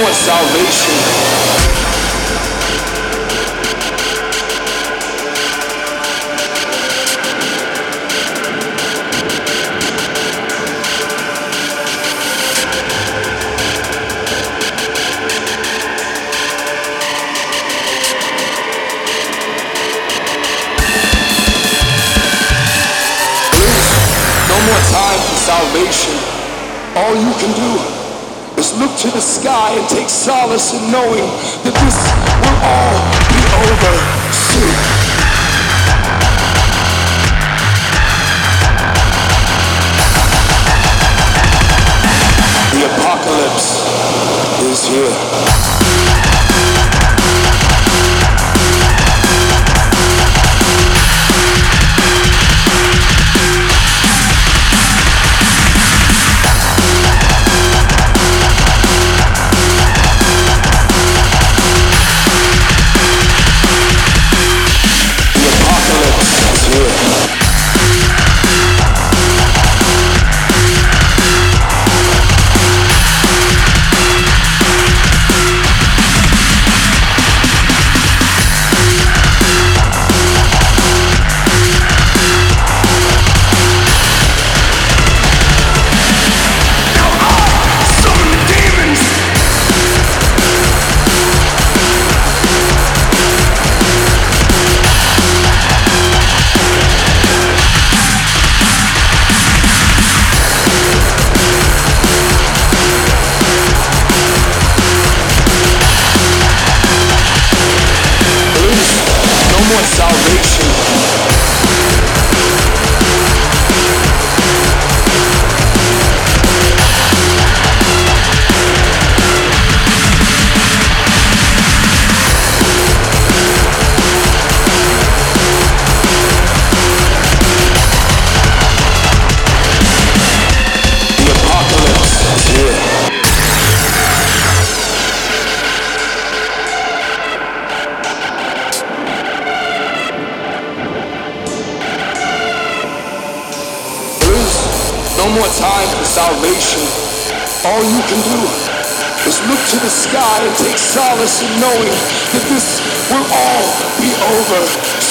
more salvation. No more time for salvation. All you can do is look to the sky and take solace in knowing that this will all be over soon. The apocalypse is here. Salvation. The apocalypse is here. No more time for salvation. All you can do is look to the sky and take solace in knowing that this will all be over